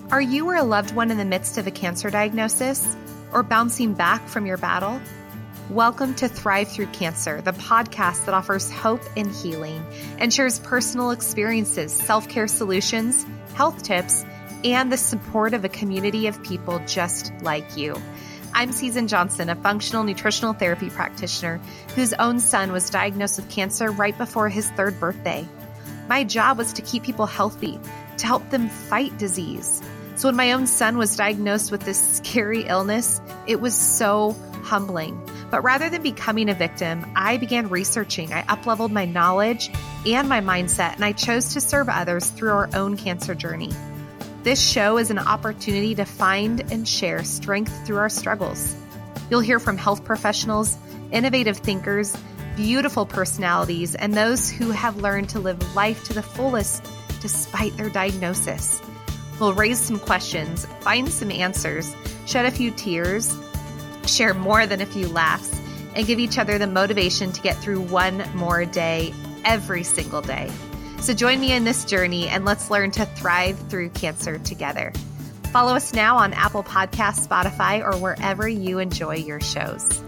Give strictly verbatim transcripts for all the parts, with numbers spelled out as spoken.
Are you or a loved one in the midst of a cancer diagnosis or bouncing back from your battle? Welcome to Thrive Through Cancer, the podcast that offers hope and healing and shares personal experiences, self-care solutions, health tips, and the support of a community of people just like you. I'm Susan Johnson, a functional nutritional therapy practitioner whose own son was diagnosed with cancer right before his third birthday. My job was to keep people healthy, to help them fight disease. So when my own son was diagnosed with this scary illness, it was so humbling. But rather than becoming a victim, I began researching. I upleveled my knowledge and my mindset, and I chose to serve others through our own cancer journey. This show is an opportunity to find and share strength through our struggles. You'll hear from health professionals, innovative thinkers, beautiful personalities, and those who have learned to live life to the fullest despite their diagnosis. We'll raise some questions, find some answers, shed a few tears, share more than a few laughs, and give each other the motivation to get through one more day every single day. So join me in this journey and let's learn to thrive through cancer together. Follow us now on Apple Podcasts, Spotify, or wherever you enjoy your shows.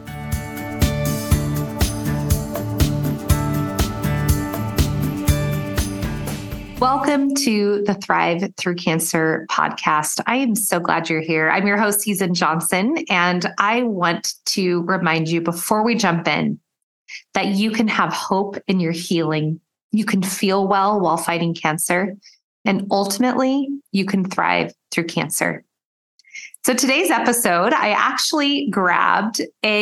Welcome to the Thrive Through Cancer podcast. I am so glad you're here. I'm your host, Susan Johnson, and I want to remind you before we jump in that you can have hope in your healing. You can feel well while fighting cancer, and ultimately, you can thrive through cancer. So today's episode, I actually grabbed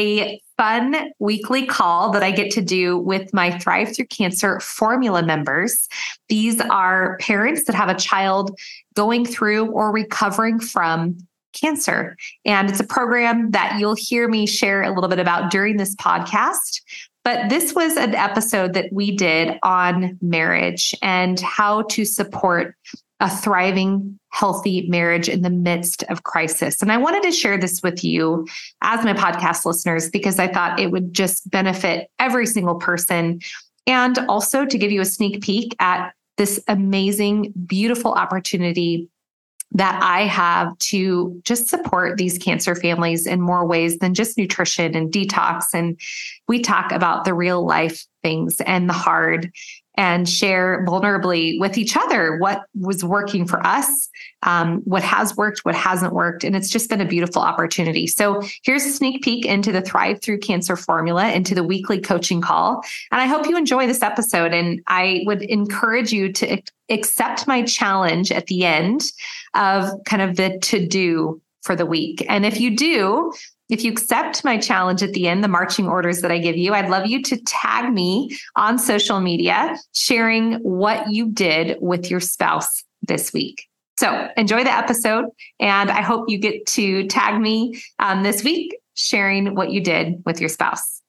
a fun weekly call that I get to do with my Thrive Through Cancer formula members. These are parents that have a child going through or recovering from cancer. And it's a program that you'll hear me share a little bit about during this podcast. But this was an episode that we did on marriage and how to support a thriving, healthy marriage in the midst of crisis. And I wanted to share this with you as my podcast listeners because I thought it would just benefit every single person, and also to give you a sneak peek at this amazing, beautiful opportunity that I have to just support these cancer families in more ways than just nutrition and detox. And we talk about the real life things and the hard, and share vulnerably with each other what was working for us, um, what has worked, what hasn't worked. And it's just been a beautiful opportunity. So here's a sneak peek into the Thrive Through Cancer formula, into the weekly coaching call. And I hope you enjoy this episode. And I would encourage you to accept my challenge at the end of kind of the to-do for the week. And if you do, if you accept my challenge at the end, the marching orders that I give you, I'd love you to tag me on social media, sharing what you did with your spouse this week. So enjoy the episode, and I hope you get to tag me um, this week, sharing what you did with your spouse.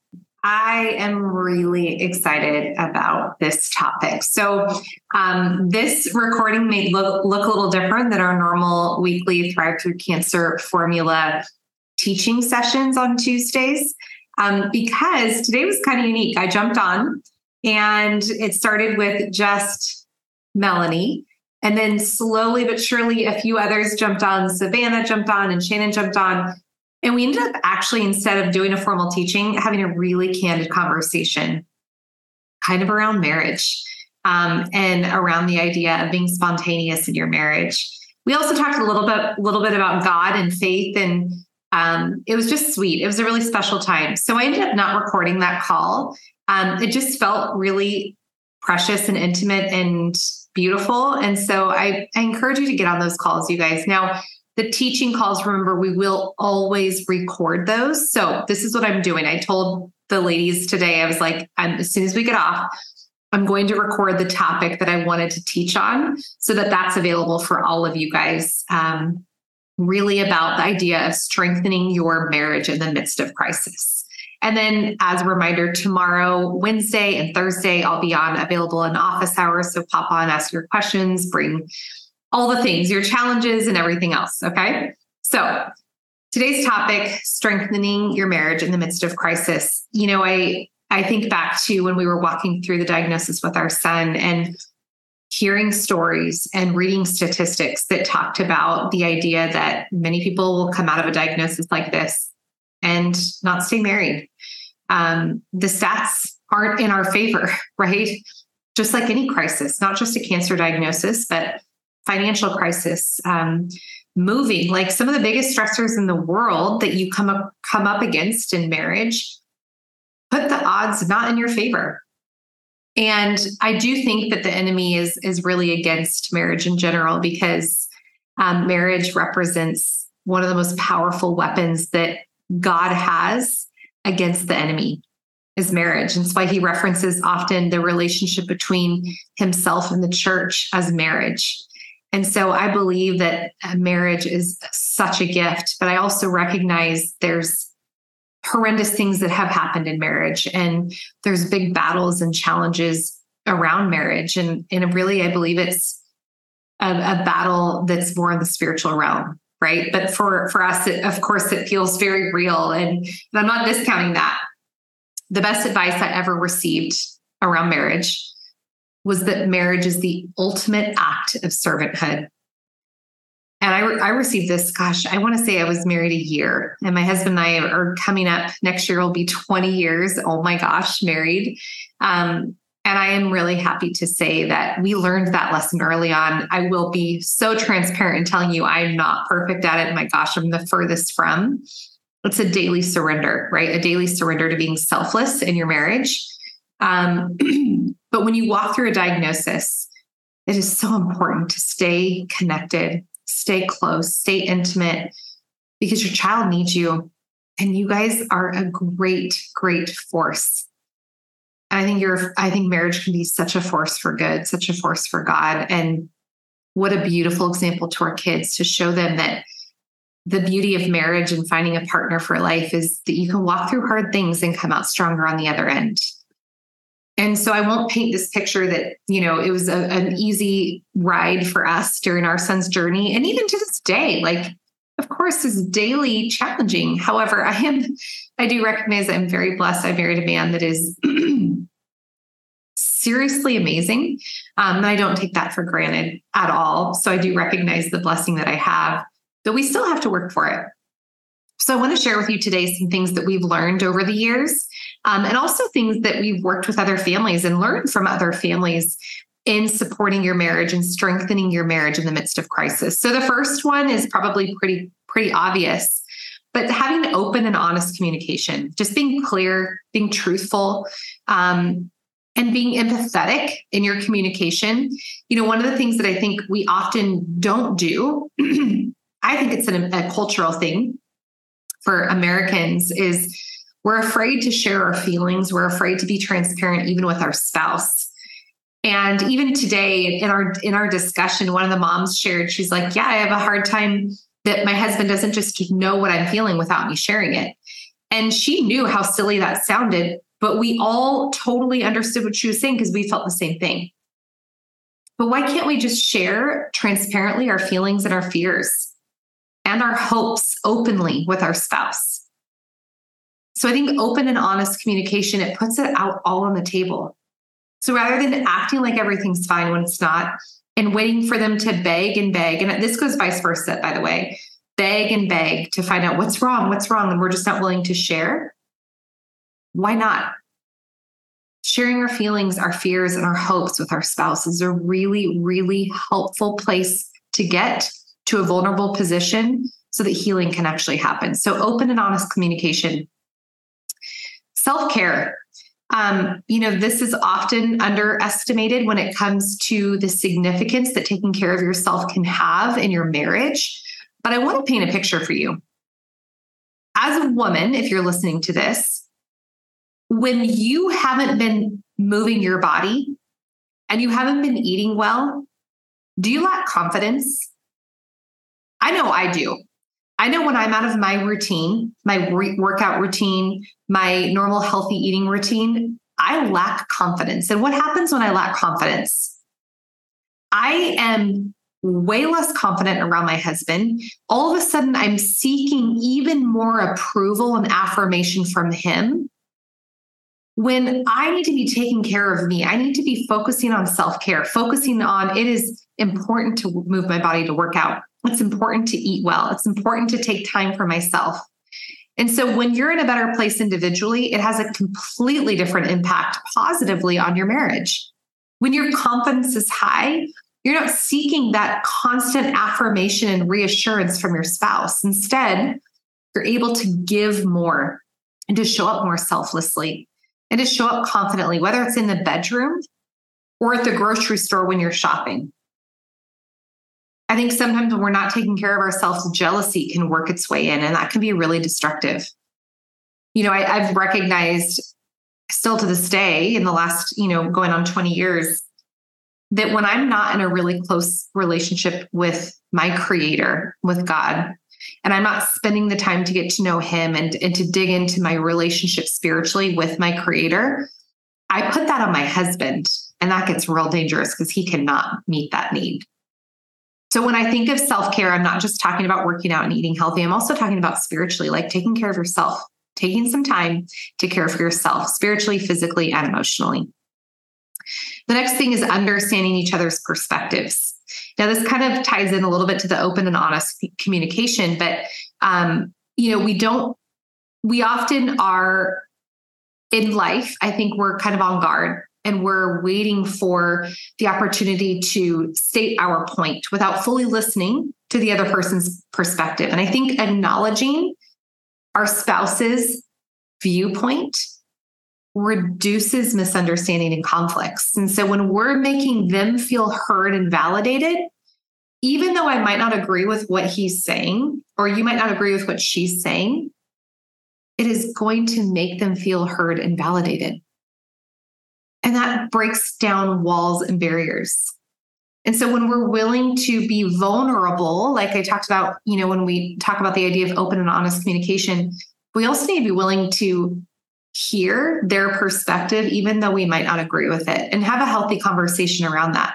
I am really excited about this topic. So um, this recording may look, look a little different than our normal weekly Thrive Through Cancer formula teaching sessions on Tuesdays, um, because today was kind of unique. I jumped on and it started with just Melanie. And then slowly but surely, a few others jumped on. Savannah jumped on and Shannon jumped on. And we ended up actually, instead of doing a formal teaching, having a really candid conversation kind of around marriage um, and around the idea of being spontaneous in your marriage. We also talked a little bit, a little bit about God and faith, and Um, it was just sweet. It was a really special time. So I ended up not recording that call. Um, it just felt really precious and intimate and beautiful. And so I, I encourage you to get on those calls, you guys. Now, the teaching calls, remember, we will always record those. So this is what I'm doing. I told the ladies today, I was like, I'm, as soon as we get off, I'm going to record the topic that I wanted to teach on so that that's available for all of you guys. Um, really about the idea of strengthening your marriage in the midst of crisis. And then as a reminder, tomorrow, Wednesday and Thursday, I'll be on available in office hours. So pop on, ask your questions, bring all the things, your challenges and everything else. Okay. So today's topic, strengthening your marriage in the midst of crisis. You know, I, I think back to when we were walking through the diagnosis with our son, and hearing stories and reading statistics that talked about the idea that many people will come out of a diagnosis like this and not stay married. Um, the stats aren't in our favor, right? Just like any crisis, not just a cancer diagnosis, but financial crisis, um, moving, like some of the biggest stressors in the world that you come up, come up against in marriage, put the odds not in your favor. And I do think that the enemy is, is really against marriage in general, because um, marriage represents one of the most powerful weapons that God has against the enemy, is marriage. And that's why he references often the relationship between himself and the church as marriage. And so I believe that marriage is such a gift, but I also recognize there's horrendous things that have happened in marriage, and there's big battles and challenges around marriage. And, and really, I believe it's a, a battle that's more in the spiritual realm, right? But for, for us, it, of course, it feels very real. And, and I'm not discounting that. The best advice I ever received around marriage was that marriage is the ultimate act of servanthood. And I, re- I received this, gosh, I want to say I was married a year, and my husband and I are coming up next year will be twenty years. Oh my gosh, married. Um, and I am really happy to say that we learned that lesson early on. I will be so transparent in telling you I'm not perfect at it. My gosh, I'm the furthest from. It's a daily surrender, right? A daily surrender to being selfless in your marriage. Um, but when you walk through a diagnosis, it is so important to stay connected, stay close, stay intimate, because your child needs you. And you guys are a great, great force. I think you're, I think marriage can be such a force for good, such a force for God. And what a beautiful example to our kids, to show them that the beauty of marriage and finding a partner for life is that you can walk through hard things and come out stronger on the other end. And so I won't paint this picture that, you know, it was a, an easy ride for us during our son's journey. And even to this day, like, of course, is daily challenging. However, I am, I do recognize I'm very blessed. I married a man that is seriously amazing. Um, and I don't take that for granted at all. So I do recognize the blessing that I have, but we still have to work for it. So I want to share with you today some things that we've learned over the years, um, and also things that we've worked with other families and learned from other families in supporting your marriage and strengthening your marriage in the midst of crisis. So the first one is probably pretty, pretty obvious, but having open and honest communication, just being clear, being truthful, um, and being empathetic in your communication. You know, one of the things that I think we often don't do, I think it's an, a cultural thing for Americans, is we're afraid to share our feelings. We're afraid to be transparent, even with our spouse. And even today in our, in our discussion, one of the moms shared, she's like, yeah, I have a hard time that my husband doesn't just know what I'm feeling without me sharing it. And she knew how silly that sounded, but we all totally understood what she was saying because we felt the same thing. But why can't we just share transparently our feelings and our fears and our hopes openly with our spouse? So I think open and honest communication, it puts it out all on the table. So rather than acting like everything's fine when it's not, and waiting for them to beg and beg, and this goes vice versa, by the way, beg and beg to find out what's wrong, what's wrong, and we're just not willing to share. Why not? Sharing our feelings, our fears, and our hopes with our spouse is a really, really helpful place to get to a vulnerable position so that healing can actually happen. So open and honest communication. Self-care. Um, you know, this is often underestimated when it comes to the significance that taking care of yourself can have in your marriage. But I want to paint a picture for you. As a woman, if you're listening to this, when you haven't been moving your body and you haven't been eating well, do you lack confidence? I know I do. I know when I'm out of my routine, my re- workout routine, my normal healthy eating routine, I lack confidence. And what happens when I lack confidence? I am way less confident around my husband. All of a sudden, I'm seeking even more approval and affirmation from him When I need to be taking care of me, I need to be focusing on self-care, focusing on it is important to move my body to work out. It's important to eat well. It's important to take time for myself. And so when you're in a better place individually, it has a completely different impact positively on your marriage. When your confidence is high, you're not seeking that constant affirmation and reassurance from your spouse. Instead, you're able to give more and to show up more selflessly and to show up confidently, whether it's in the bedroom or at the grocery store when you're shopping. I think sometimes when we're not taking care of ourselves, jealousy can work its way in, and that can be really destructive. You know, I, I've recognized still to this day in the last, you know, going on twenty years, that when I'm not in a really close relationship with my creator, with God, and I'm not spending the time to get to know him and, and to dig into my relationship spiritually with my creator, I put that on my husband, and that gets real dangerous because he cannot meet that need. So when I think of self-care, I'm not just talking about working out and eating healthy. I'm also talking about spiritually, like taking care of yourself, taking some time to care for yourself, spiritually, physically, and emotionally. The next thing is understanding each other's perspectives. Now, this kind of ties in a little bit to the open and honest communication, but, um, you know, we don't, we often are in life, I think we're kind of on guard and we're waiting for the opportunity to state our point without fully listening to the other person's perspective. And I think acknowledging our spouse's viewpoint reduces misunderstanding and conflicts. And so when we're making them feel heard and validated, even though I might not agree with what he's saying, or you might not agree with what she's saying, it is going to make them feel heard and validated. And that breaks down walls and barriers. And so when we're willing to be vulnerable, like I talked about, you know, when we talk about the idea of open and honest communication, we also need to be willing to hear their perspective, even though we might not agree with it, and have a healthy conversation around that.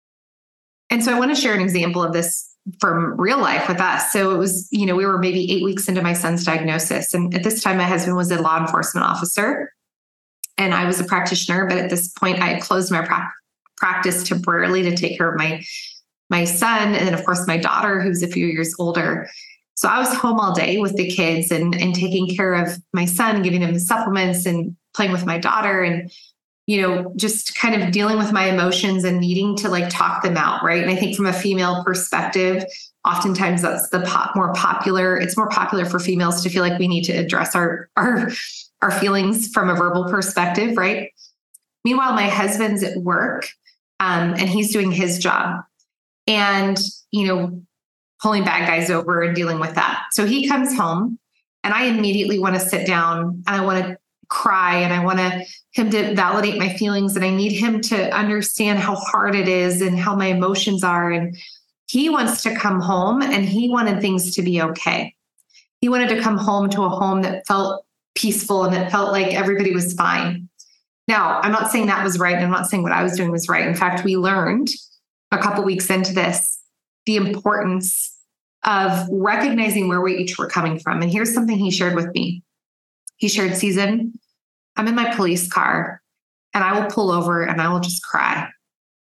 And so I want to share an example of this from real life with us. So it was, you know, we were maybe eight weeks into my son's diagnosis. And at this time, my husband was a law enforcement officer and I was a practitioner. But at this point, I had closed my pra- practice temporarily to take care of my, my son. And then, of course, my daughter, who's a few years older. So I was home all day with the kids and, and taking care of my son, giving him the supplements and playing with my daughter and, you know, just kind of dealing with my emotions and needing to like talk them out. Right. And I think from a female perspective, oftentimes that's the pop, more popular. It's more popular for females to feel like we need to address our, our, our feelings from a verbal perspective. Right. Meanwhile, my husband's at work um, and he's doing his job and, you know, pulling bad guys over and dealing with that. So he comes home and I immediately want to sit down and I want to cry and I want to, him to validate my feelings and I need him to understand how hard it is and how my emotions are. And he wants to come home and he wanted things to be okay. He wanted to come home to a home that felt peaceful and it felt like everybody was fine. Now, I'm not saying that was right. And I'm not saying what I was doing was right. In fact, we learned a couple weeks into this, the importance of recognizing where we each were coming from. And here's something he shared with me. He shared, Susan, I'm in my police car and I will pull over and I will just cry.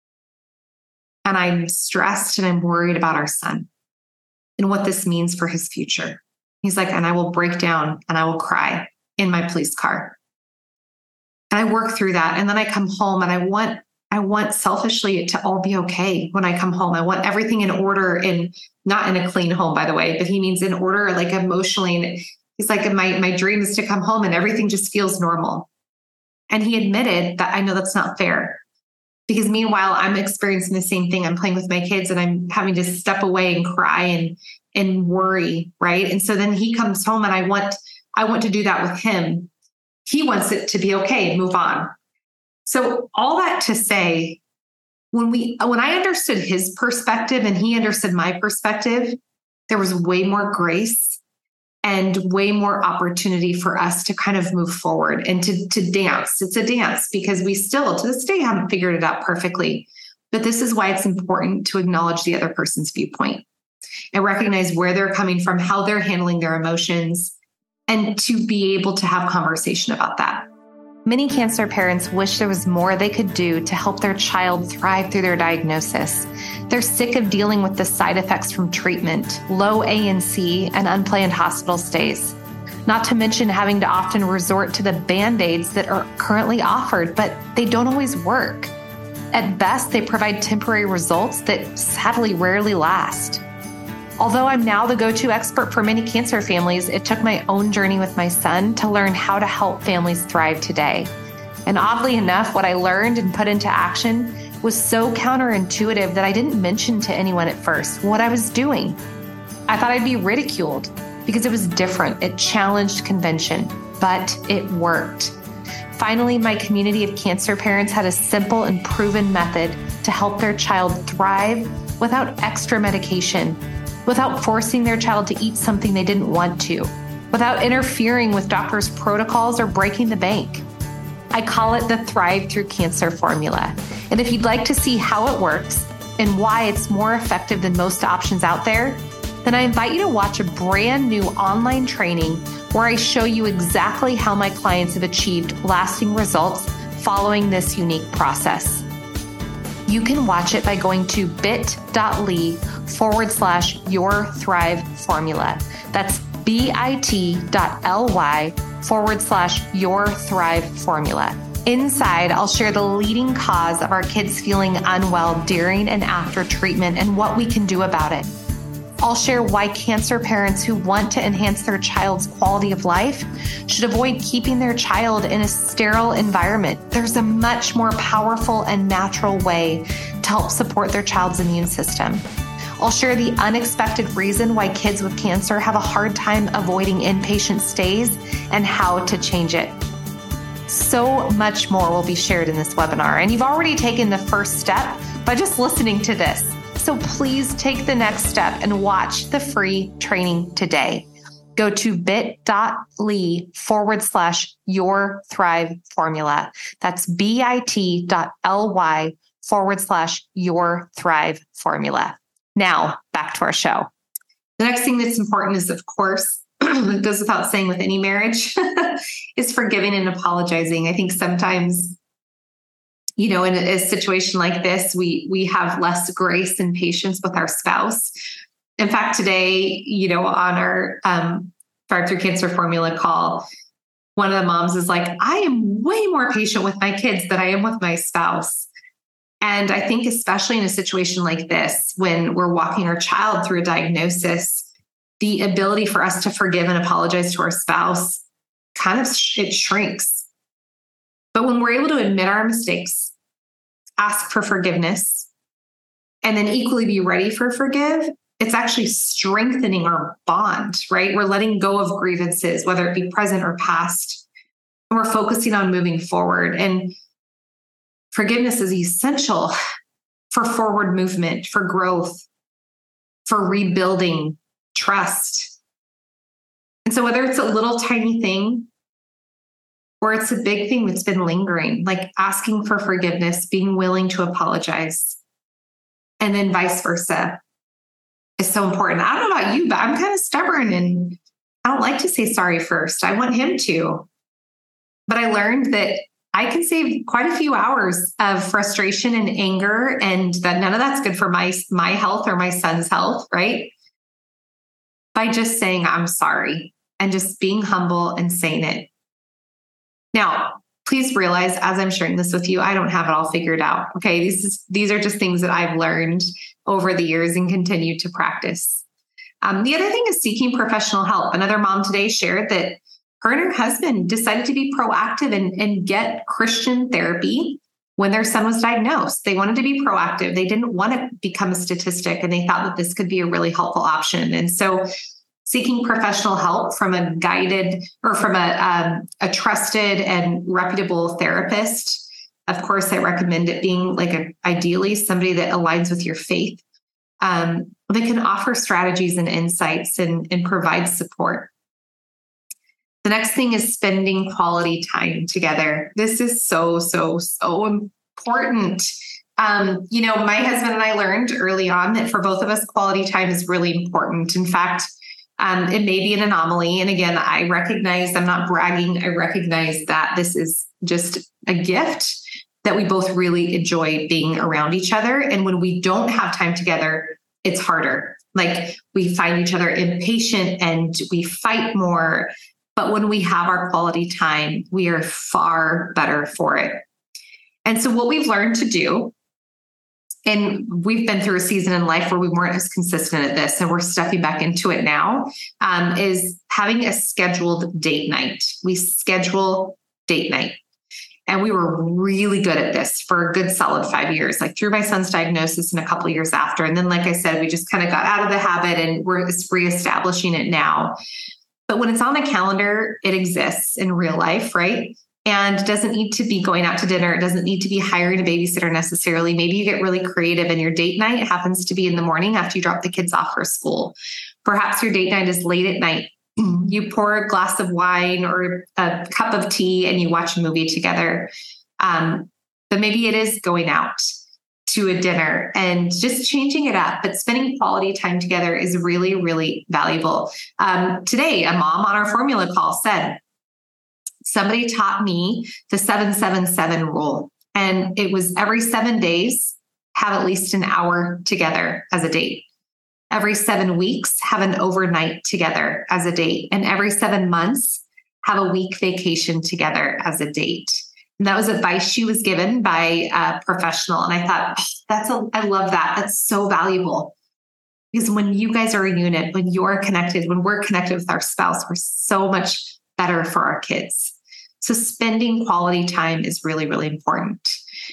And I'm stressed and I'm worried about our son and what this means for his future. He's like, and I will break down and I will cry in my police car. And I work through that. And then I come home and I want, I want selfishly it to all be okay when I come home. I want everything in order and not in a clean home, by the way, but he means in order, like emotionally. And he's like, my, my dream is to come home and everything just feels normal. And he admitted that I know that's not fair because meanwhile, I'm experiencing the same thing. I'm playing with my kids and I'm having to step away and cry and, and worry. Right. And so then he comes home and I want, I want to do that with him. He wants it to be okay and move on. So all that to say, when we, when I understood his perspective and he understood my perspective, there was way more grace and way more opportunity for us to kind of move forward and to, to dance. It's a dance because we still, to this day, haven't figured it out perfectly. But this is why it's important to acknowledge the other person's viewpoint and recognize where they're coming from, how they're handling their emotions, and to be able to have conversation about that. Many cancer parents wish there was more they could do to help their child thrive through their diagnosis. They're sick of dealing with the side effects from treatment, low A N C, and unplanned hospital stays. Not to mention having to often resort to the Band-Aids that are currently offered, but they don't always work. At best, they provide temporary results that sadly rarely last. Although I'm now the go-to expert for many cancer families, it took my own journey with my son to learn how to help families thrive today. And oddly enough, what I learned and put into action was so counterintuitive that I didn't mention to anyone at first what I was doing. I thought I'd be ridiculed because it was different. It challenged convention, but it worked. Finally, my community of cancer parents had a simple and proven method to help their child thrive without extra medication, without forcing their child to eat something they didn't want to, without interfering with doctors' protocols or breaking the bank. I call it the Thrive Through Cancer formula. And if you'd like to see how it works and why it's more effective than most options out there, then I invite you to watch a brand new online training where I show you exactly how my clients have achieved lasting results following this unique process. You can watch it by going to bit.ly forward slash your thrive formula. That's bit.ly forward slash your thrive formula. Inside, I'll share the leading cause of our kids feeling unwell during and after treatment and what we can do about it. I'll share why cancer parents who want to enhance their child's quality of life should avoid keeping their child in a sterile environment. There's a much more powerful and natural way to help support their child's immune system. I'll share the unexpected reason why kids with cancer have a hard time avoiding inpatient stays and how to change it. So much more will be shared in this webinar, and you've already taken the first step by just listening to this. So please take the next step and watch the free training today. Go to bit.ly forward slash your thrive formula. That's bit.ly forward slash your thrive formula. Now, back to our show. The next thing that's important is, of course, it goes without saying with any marriage, is forgiving and apologizing. I think sometimes, you know, in a, a situation like this, we we have less grace and patience with our spouse. In fact, today, you know, on our um, Thrive Through Cancer formula call, one of the moms is like, I am way more patient with my kids than I am with my spouse. And I think especially in a situation like this, when we're walking our child through a diagnosis, the ability for us to forgive and apologize to our spouse kind of sh- it shrinks. But when we're able to admit our mistakes, ask for forgiveness, and then equally be ready for forgive, it's actually strengthening our bond, right? We're letting go of grievances, whether it be present or past, and we're focusing on moving forward. And forgiveness is essential for forward movement, for growth, for rebuilding trust. And so whether it's a little tiny thing or it's a big thing that's been lingering, like asking for forgiveness, being willing to apologize, and then vice versa is so important. I don't know about you, but I'm kind of stubborn and I don't like to say sorry first. I want him to. But I learned that I can save quite a few hours of frustration and anger, and that none of that's good for my, my health or my son's health, right? By just saying, I'm sorry, and just being humble and saying it. Now, please realize, as I'm sharing this with you, I don't have it all figured out. Okay. These, is, these are just things that I've learned over the years and continue to practice. Um, the other thing is seeking professional help. Another mom today shared that her and her husband decided to be proactive and, and get Christian therapy when their son was diagnosed. They wanted to be proactive. They didn't want to become a statistic, and they thought that this could be a really helpful option. And so seeking professional help from a guided or from a, um, a trusted and reputable therapist. Of course, I recommend it being like a, ideally somebody that aligns with your faith, um, that can offer strategies and insights and, and provide support. The next thing is spending quality time together. This is so, so, so important. Um, you know, my husband and I learned early on that for both of us, quality time is really important. In fact, Um, it may be an anomaly. And again, I recognize, I'm not bragging. I recognize that this is just a gift that we both really enjoy being around each other. And when we don't have time together, it's harder. Like we find each other impatient and we fight more. But when we have our quality time, we are far better for it. And so what we've learned to do, and we've been through a season in life where we weren't as consistent at this, and we're stepping back into it now, um, is having a scheduled date night. We schedule date night. And we were really good at this for a good solid five years, like through my son's diagnosis and a couple of years after. And then, like I said, we just kind of got out of the habit and we're reestablishing it now. But when it's on a calendar, it exists in real life, right? And doesn't need to be going out to dinner. It doesn't need to be hiring a babysitter necessarily. Maybe you get really creative and your date night happens to be in the morning after you drop the kids off for school. Perhaps your date night is late at night. You pour a glass of wine or a cup of tea and you watch a movie together. Um, but maybe it is going out to a dinner and just changing it up. But spending quality time together is really, really valuable. Um, today, a mom on our formula call said, somebody taught me the seven seven seven rule. And it was every seven days, have at least an hour together as a date. Every seven weeks, have an overnight together as a date. And every seven months, have a week vacation together as a date. And that was advice she was given by a professional. And I thought, oh, that's a, I love that. That's so valuable. Because when you guys are a unit, when you're connected, when we're connected with our spouse, we're so much better for our kids. So spending quality time is really, really important.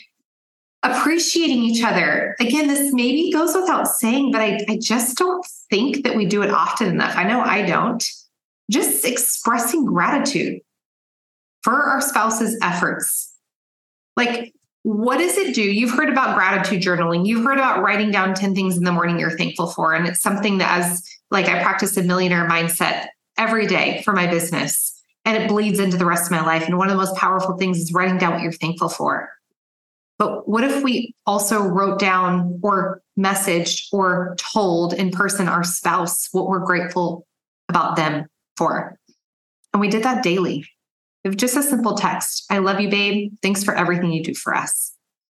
Appreciating each other. Again, this maybe goes without saying, but I, I just don't think that we do it often enough. I know I don't. Just expressing gratitude for our spouse's efforts. Like, what does it do? You've heard about gratitude journaling. You've heard about writing down ten things in the morning you're thankful for. And it's something that as like I practice a millionaire mindset every day for my business. And it bleeds into the rest of my life. And one of the most powerful things is writing down what you're thankful for. But what if we also wrote down or messaged or told in person our spouse what we're grateful about them for? And we did that daily. It was just a simple text. I love you, babe. Thanks for everything you do for us.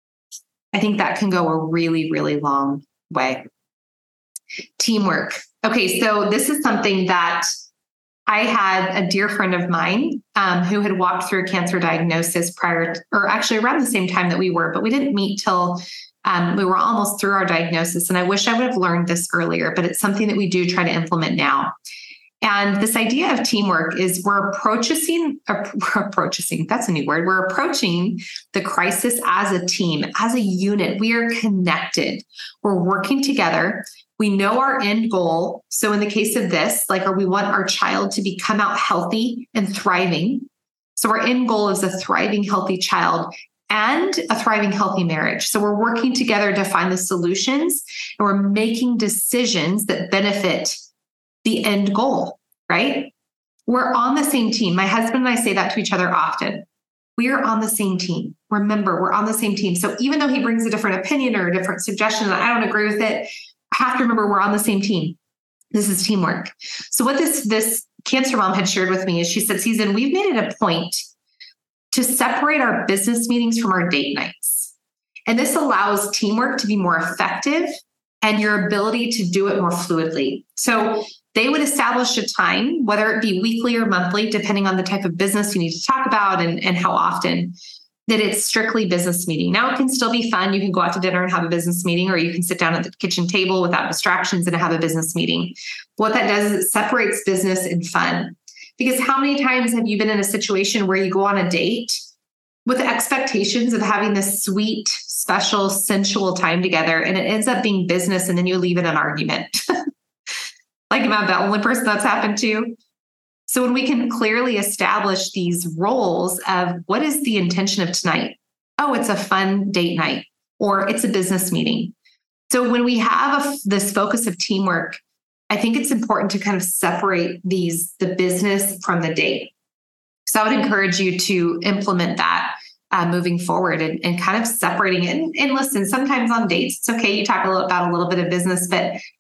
I think that can go a really, really long way. Teamwork. Okay, so this is something that I had a dear friend of mine um, who had walked through a cancer diagnosis prior, to, or actually around the same time that we were, but we didn't meet till um, we were almost through our diagnosis. And I wish I would have learned this earlier, but it's something that we do try to implement now. And this idea of teamwork is we're approaching, uh, we're approaching, that's a new word. We're approaching the crisis as a team, as a unit. We are connected. We're working together. We know our end goal. So in the case of this, like, or we want our child to become out healthy and thriving. So our end goal is a thriving, healthy child and a thriving, healthy marriage. So we're working together to find the solutions and we're making decisions that benefit the end goal, right? We're on the same team. My husband and I say that to each other often. We are on the same team. Remember, we're on the same team. So even though he brings a different opinion or a different suggestion and I don't agree with it, I have to remember we're on the same team. This is teamwork. So what this, this cancer mom had shared with me is she said, Susan, we've made it a point to separate our business meetings from our date nights. And this allows teamwork to be more effective and your ability to do it more fluidly. So they would establish a time, whether it be weekly or monthly, depending on the type of business you need to talk about and, and how often, that it's strictly business meeting. Now it can still be fun. You can go out to dinner and have a business meeting, or you can sit down at the kitchen table without distractions and have a business meeting. What that does is it separates business and fun. Because how many times have you been in a situation where you go on a date with expectations of having this sweet, special, sensual time together, and it ends up being business, and then you leave in an argument? Like, am I the only person that's happened to? So when we can clearly establish these roles of what is the intention of tonight? Oh, it's a fun date night, or it's a business meeting. So when we have a, this focus of teamwork, I think it's important to kind of separate these, the business from the date. So I would encourage you to implement that uh, moving forward and, and kind of separating it. And, and listen, sometimes on dates, it's okay. You talk a little about a little bit of business, but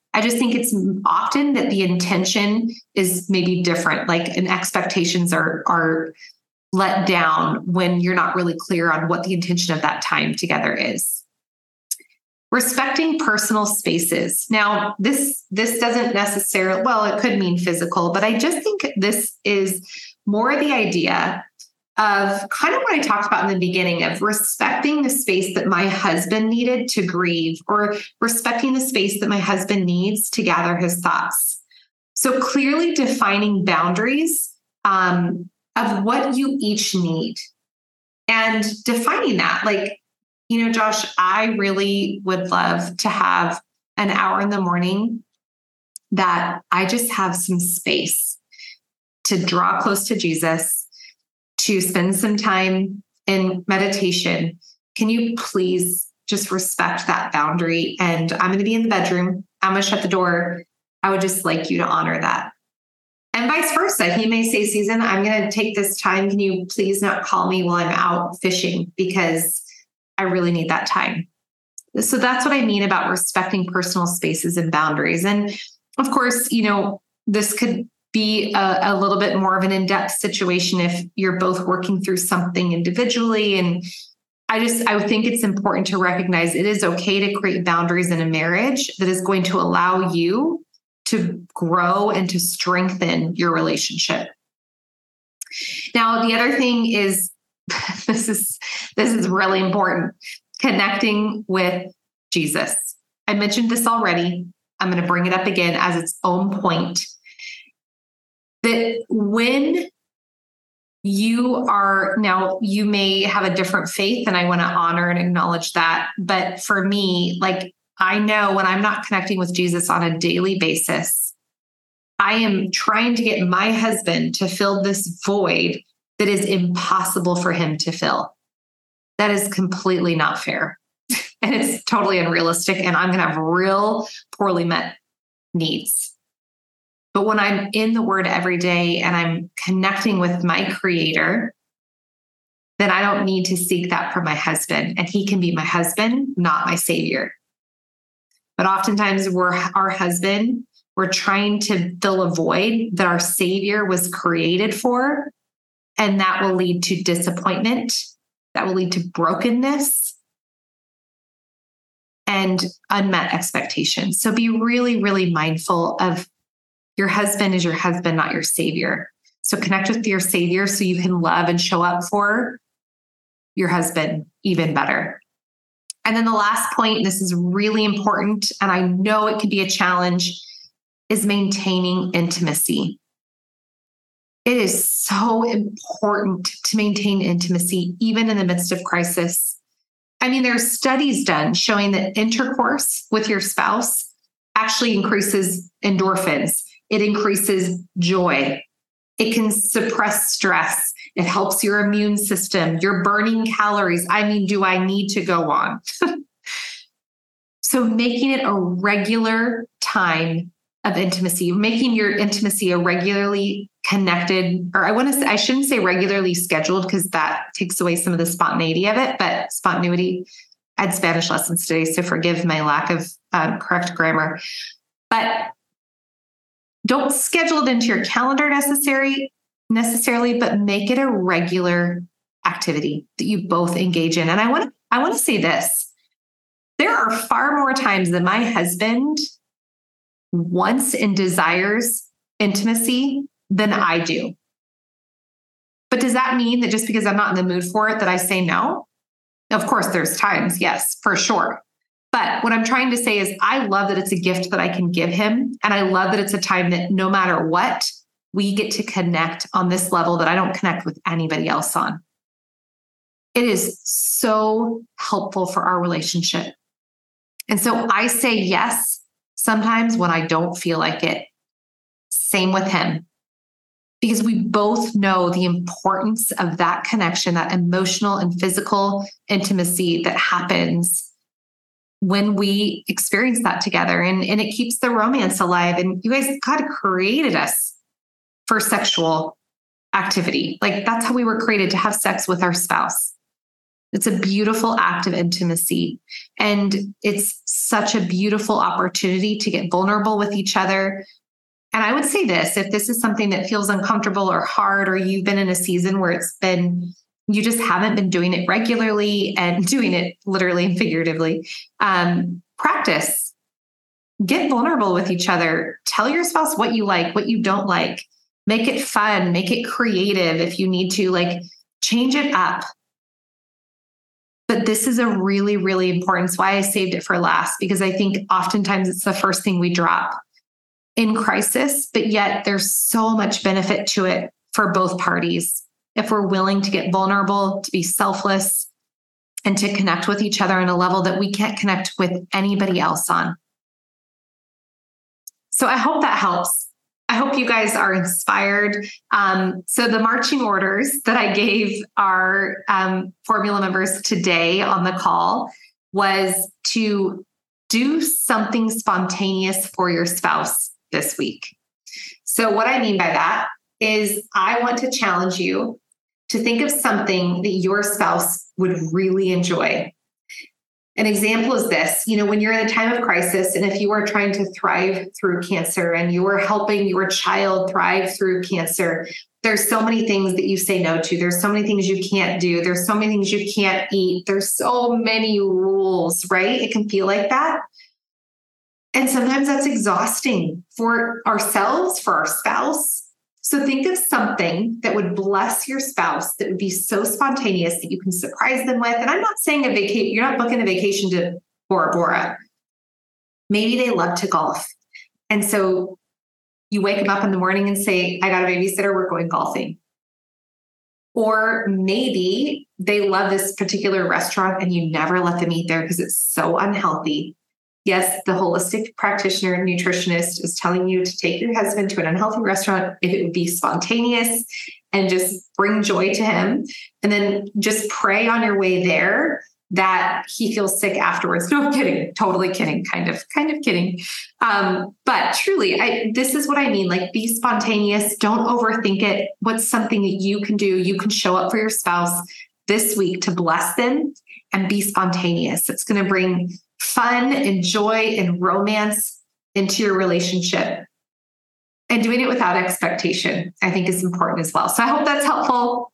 I just think it's often that the intention is maybe different, like, and expectations are, are let down when you're not really clear on what the intention of that time together is. Respecting personal spaces. Now, this, this doesn't necessarily, well, it could mean physical, but I just think this is more the idea of kind of what I talked about in the beginning of respecting the space that my husband needed to grieve, or respecting the space that my husband needs to gather his thoughts. So clearly defining boundaries um, of what you each need, and defining that, like, you know, Josh, I really would love to have an hour in the morning that I just have some space to draw close to Jesus, to spend some time in meditation. Can you please just respect that boundary? And I'm going to be in the bedroom. I'm going to shut the door. I would just like you to honor that. And vice versa. He may say, Susan, I'm going to take this time. Can you please not call me while I'm out fishing, because I really need that time. So that's what I mean about respecting personal spaces and boundaries. And of course, you know, this could be a, a little bit more of an in-depth situation if you're both working through something individually. And I just, I think it's important to recognize it is okay to create boundaries in a marriage that is going to allow you to grow and to strengthen your relationship. Now, the other thing is, this is, this is really important, connecting with Jesus. I mentioned this already. I'm going to bring it up again as its own point. That when you are, now you may have a different faith, and I want to honor and acknowledge that. But for me, like, I know when I'm not connecting with Jesus on a daily basis, I am trying to get my husband to fill this void that is impossible for him to fill. That is completely not fair. And it's totally unrealistic. And I'm going to have real poorly met needs. But when I'm in the Word every day and I'm connecting with my Creator, then I don't need to seek that from my husband. And he can be my husband, not my Savior. But oftentimes we're our husband, we're trying to fill a void that our Savior was created for. And that will lead to disappointment. That will lead to brokenness and unmet expectations. So be really, really mindful of your husband is your husband, not your Savior. So connect with your Savior so you can love and show up for your husband even better. And then the last point, this is really important, and I know it can be a challenge, is maintaining intimacy. It is so important to maintain intimacy, even in the midst of crisis. I mean, there's studies done showing that intercourse with your spouse actually increases endorphins. It increases joy. It can suppress stress. It helps your immune system. You're burning calories. I mean, do I need to go on? So making it a regular time of intimacy, making your intimacy a regularly connected, or I want to say, I shouldn't say regularly scheduled, because that takes away some of the spontaneity of it, but spontaneity. I had Spanish lessons today, so forgive my lack of um, correct grammar. But don't schedule it into your calendar necessary, necessarily, but make it a regular activity that you both engage in. And I want to, I want to say this. There are far more times than my husband wants and desires intimacy than I do. But does that mean that just because I'm not in the mood for it, that I say no? Of course, there's times, yes, for sure. But what I'm trying to say is I love that it's a gift that I can give him. And I love that it's a time that no matter what, we get to connect on this level that I don't connect with anybody else on. It is so helpful for our relationship. And so I say yes sometimes when I don't feel like it. Same with him. Because we both know the importance of that connection, that emotional and physical intimacy that happens when we experience that together. And, and it keeps the romance alive. And you guys, God created us for sexual activity. Like, that's how we were created, to have sex with our spouse. It's a beautiful act of intimacy. And it's such a beautiful opportunity to get vulnerable with each other. And I would say this, if this is something that feels uncomfortable or hard, or you've been in a season where it's been, you just haven't been doing it regularly and doing it literally and figuratively, um, practice. Get vulnerable with each other. Tell your spouse what you like, what you don't like. Make it fun. Make it creative if you need to. Like, change it up. But this is a really, really important. It's why I saved it for last, because I think oftentimes it's the first thing we drop in crisis, but yet there's so much benefit to it for both parties. If we're willing to get vulnerable, to be selfless, and to connect with each other on a level that we can't connect with anybody else on. So I hope that helps. I hope you guys are inspired. Um, so the marching orders that I gave our um, formula members today on the call was to do something spontaneous for your spouse this week. So what I mean by that is I want to challenge you to think of something that your spouse would really enjoy. An example is this, you know, when you're in a time of crisis, and if you are trying to thrive through cancer and you are helping your child thrive through cancer, there's so many things that you say no to. There's so many things you can't do. There's so many things you can't eat. There's so many rules, right? It can feel like that. And sometimes that's exhausting for ourselves, for our spouse. So think of something that would bless your spouse, that would be so spontaneous that you can surprise them with. And I'm not saying a vacation, you're not booking a vacation to Bora Bora. Maybe they love to golf. And so you wake them up in the morning and say, I got a babysitter, we're going golfing. Or maybe they love this particular restaurant and you never let them eat there because it's so unhealthy. Yes, the holistic practitioner and nutritionist is telling you to take your husband to an unhealthy restaurant if it would be spontaneous and just bring joy to him. And then just pray on your way there that he feels sick afterwards. No, I'm kidding. Totally kidding. Kind of, kind of kidding. Um, but truly, I, this is what I mean. Like, be spontaneous. Don't overthink it. What's something that you can do? You can show up for your spouse this week to bless them and be spontaneous. It's going to bring fun and joy and romance into your relationship. And doing it without expectation, I think, is important as well. So I hope that's helpful.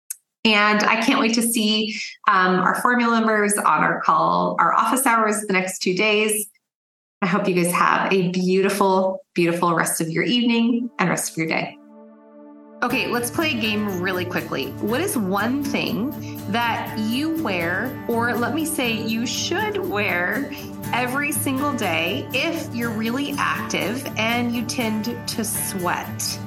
And I can't wait to see um, our formula members on our call, our office hours the next two days. I hope you guys have a beautiful, beautiful rest of your evening and rest of your day. Okay, let's play a game really quickly. What is one thing that you wear, or let me say you should wear every single day if you're really active and you tend to sweat?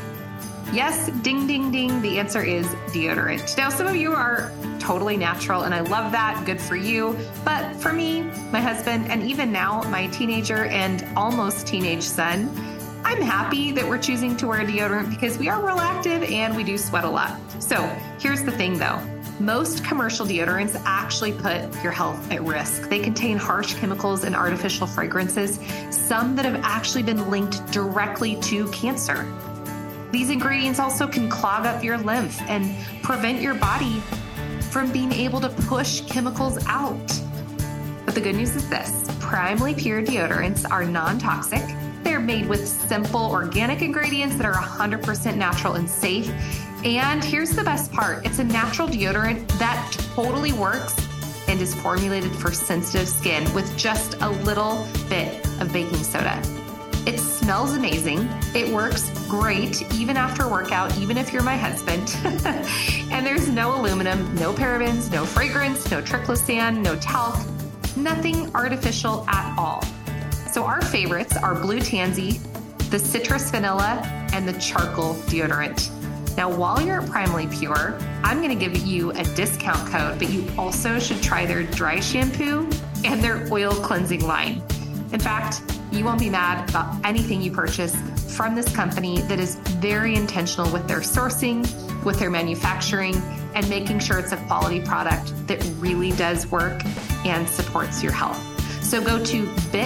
Yes, ding, ding, ding. The answer is deodorant. Now, some of you are totally natural, and I love that. Good for you. But for me, my husband, and even now my teenager and almost teenage son, I'm happy that we're choosing to wear deodorant because we are real active and we do sweat a lot. So here's the thing though. Most commercial deodorants actually put your health at risk. They contain harsh chemicals and artificial fragrances, some that have actually been linked directly to cancer. These ingredients also can clog up your lymph and prevent your body from being able to push chemicals out. But the good news is this: Primely Pure deodorants are non-toxic. They're made with simple organic ingredients that are one hundred percent natural and safe. And here's the best part. It's a natural deodorant that totally works and is formulated for sensitive skin with just a little bit of baking soda. It smells amazing. It works great even after a workout, even if you're my husband. And there's no aluminum, no parabens, no fragrance, no triclosan, no talc, nothing artificial at all. So our favorites are Blue Tansy, the Citrus Vanilla, and the Charcoal deodorant. Now, while you're at Primely Pure, I'm going to give you a discount code, but you also should try their dry shampoo and their oil cleansing line. In fact, you won't be mad about anything you purchase from this company that is very intentional with their sourcing, with their manufacturing, and making sure it's a quality product that really does work and supports your health. So go to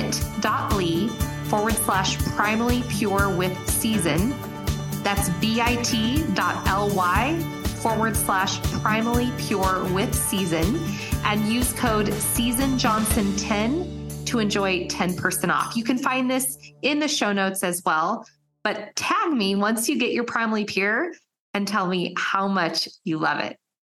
bit.ly forward slash primally pure with season. That's bit.ly forward slash primally pure with season and use code season johnson ten to enjoy ten percent off. You can find this in the show notes as well, but tag me once you get your primally pure and tell me how much you love it.